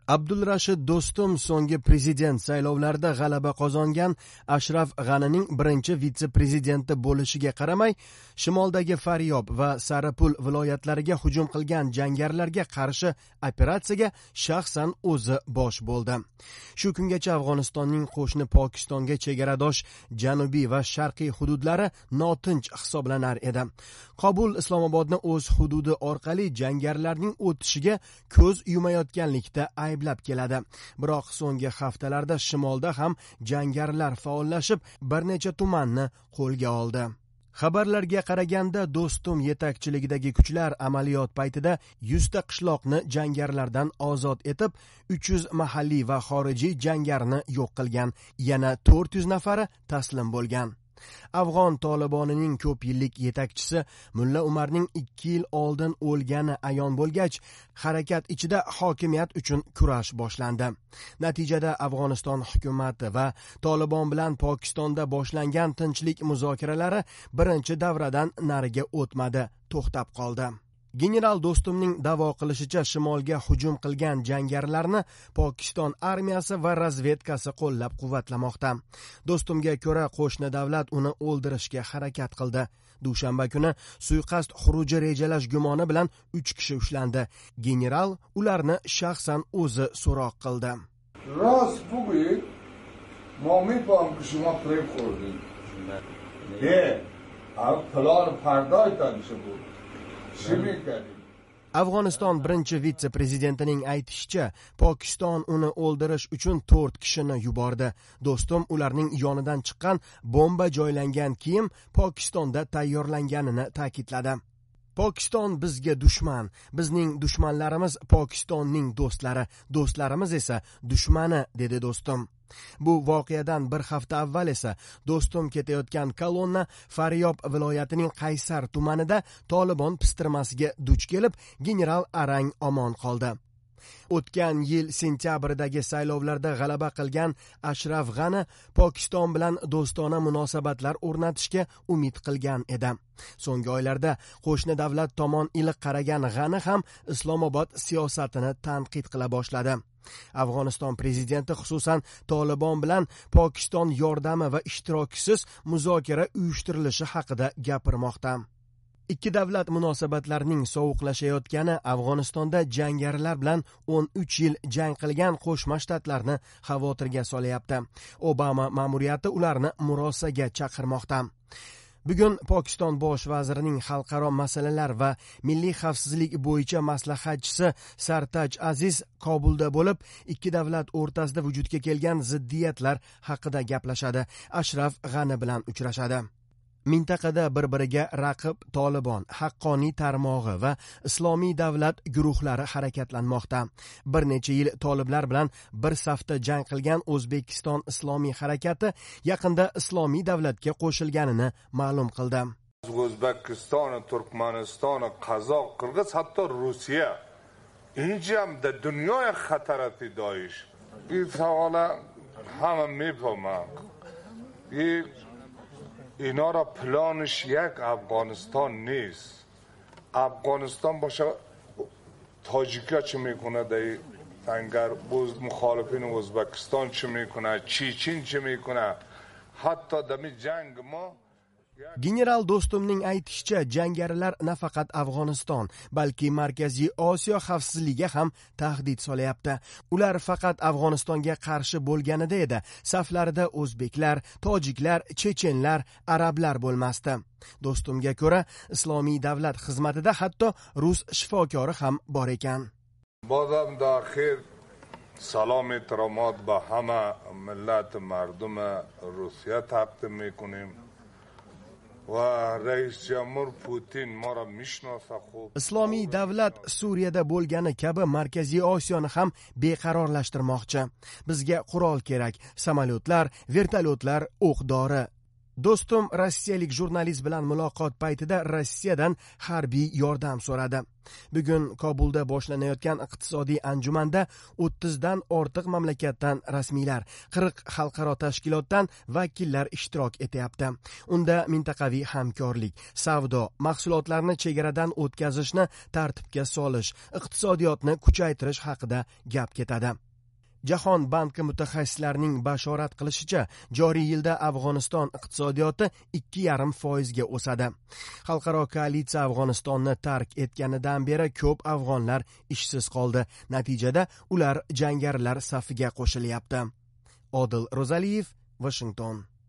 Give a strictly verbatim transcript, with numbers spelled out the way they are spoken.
Abdulrashid Do'stum so'nggi prezident saylovlarida g'alaba qozongan Ashraf G'anining birinchi vitse-prezidenti bo'lishiga qaramay, shimoldagi Faryob va Saripul viloyatlariga hujum qilgan jangarilarga qarshi operatsiyaga shaxsan o'zi bosh bo'ldi. Shu kungacha Afg'onistonning qo'shni Pokistonga chegaradosh janubiy va sharqiy hududlari notinch hisoblanar edi. Kobul Islomobodni o'z hududi orqali jangarilarning o'tishiga ko'z yumayotganlikda ayblab keladi. Biroq so'nggi haftalarda shimolda ham jangarilar faollashib, bir necha tumanni qo'lga oldi. Xabarlarga qaraganda Do'stum yetakchiligidagi kuchlar amaliyot paytida yuzta qishloqni jangarilardan ozod etib, uch yuz mahalliy va xorijiy jangarni yo'q qilgan, yana to'rt yuz nafari taslim bo'lgan. Afg'on Tolibonining ko'p yillik yetakchisi Mulla Umarning ikki yil oldin o'lgani ayon bo'lgach, harakat ichida hokimiyat uchun kurash boshlandi. Natijada Afg'oniston hukumati va Tolibon bilan Pokistonda boshlangan tinchlik muzokaralari birinchi davradan nariga o'tmadi, to'xtab qoldi. General Do'stumning da'vo qilishicha, shimolga hujum qilgan jangarilarni Pokiston armiyasi va razvedkasi qo'llab-quvvatlamoqda. Do'stumga ko'ra, qo'shni davlat uni o'ldirishga harakat qildi. Dushanba kuni suiqasd xuruji rejalash gumoni bilan uch kishi ushlandi. General ularni shaxsan o'zi so'roq qildi. Rost bug'it, mo'min pom kishima preb qo'ydi. De, al plan parda aytadishi bu. Afg'oniston birinchi vitse-prezidentining aytishicha, Pokiston uni o'ldirish uchun to'rt kishini yubordi. Do'stum ularning yonidan chiqqan bomba joylangan kiyim Pokistonda tayyorlanganini ta'kidladi. Pokiston bizga dushman, bizning dushmanlarimiz Pokistonning do'stlari, do'stlarimiz esa dushmani, dedi Do'stum. Bu voqeadan bir hafta avval esa Do'stum ketayotgan kolonna Faryob viloyatining Qaysar tumanida Tolibon pistirmasiga duch kelib, general arang omon qoldi. O'tgan yil sentyabrdagi saylovlarda g'alaba qilgan Ashraf G'ani Pokiston bilan do'stona munosabatlar o'rnatishga umid qilgan edi. So'nggi oylarda qo'shni davlat tomon iliq qaragan G'ani ham Islomobod siyosatini tanqid qila boshladi. Afg'oniston prezidenti xususan Tolibon bilan Pokiston yordami va ishtirokisiz muzokara uyushtirilishi haqida gapirmoqda. Ikki davlat munosabatlarining sovuqlashayotgani Afg'onistonda jangarilar bilan o'n uch yil jang qilgan Qo'shma Shtatlarni xavotirga solyapti. Obama ma'muriyati ularni murosaga chaqirmoqda. Bugun Pokiston bosh vazirining xalqaro masalalar va milliy xavfsizlik bo'yicha maslahatchisi Sartaj Aziz Kobulda bo'lib, ikki davlat o'rtasida vujudga kelgan ziddiyatlar haqida gaplashadi. Ashraf G'ani bilan uchrashadi. Mintaqada bir-biriga raqib Tolibon, haqqoniy tarmog'i va islomiy davlat guruhlari harakatlanmoqda. Bir necha yil toliblar bilan bir safda jang qilgan O'zbekiston islomiy harakati yaqinda islomiy davlatga qo'shilganini ma'lum qildi. O'zbekiston, Turkmaniston, Qozoq, Qirg'iz, hatto Rossiya injam da dunyoya xatarati doish. Bu savola hamma mefahmam. اینا را پلانش یک افغانستان نیست. افغانستان باشه تاجیکیا چه میکنه در تنگر، بوز مخالفین ازبکستان چه میکنه، چیچین چه میکنه، حتی دمی جنگ ما. General Do'stumning aytishicha, jangarilar nafaqat Afg'oniston, balki Markaziy Osiyo xavfsizligiga ham tahdid solyapti. Ular faqat Afg'onistonga qarshi bo'lganida edi, saflarida o'zbeklar, tojiklar, chechenlar, arablar bo'lmasdi. Do'stumga ko'ra, islomiy davlat xizmatida hatto rus shifokori ham bor ekan. Bozam daxil salom ehtiromot ba hamma millat mardum Rossiya taqdim میکنیم. Islomiy davlat Suriyada bo'lgani kabi Markaziy Osiyoni ham beqarorlashtirmoqchi. Bizga qurol kerak, samolyotlar, vertolyotlar, o'q-dori. Do'stum rossiyalik jurnalist bilan muloqot paytida Rossiyadan harbiy yordam so'radi. Bugun Kobulda boshlanayotgan iqtisodiy anjumanda o'ttizdan ortiq mamlakatdan rasmiylar, qirq xalqaro tashkilotdan vakillar ishtirok etyapti. Unda mintaqaviy hamkorlik, savdo, mahsulotlarni chegaradan o'tkazishni tartibga solish, iqtisodiyotni kuchaytirish haqida gap ketadi. Jahon banki mutaxassislarining bashorat qilishicha, joriy yilda Afg'oniston iqtisodiyoti ikki yarim foizga o'sadi. Xalqaro koalitsiya Afg'onistonni tark etganidan beri ko'p afg'onlar ishsiz qoldi. Natijada ular jangarilar safiga qo'shilyapti. Odil Ro'zaliyev, Washington.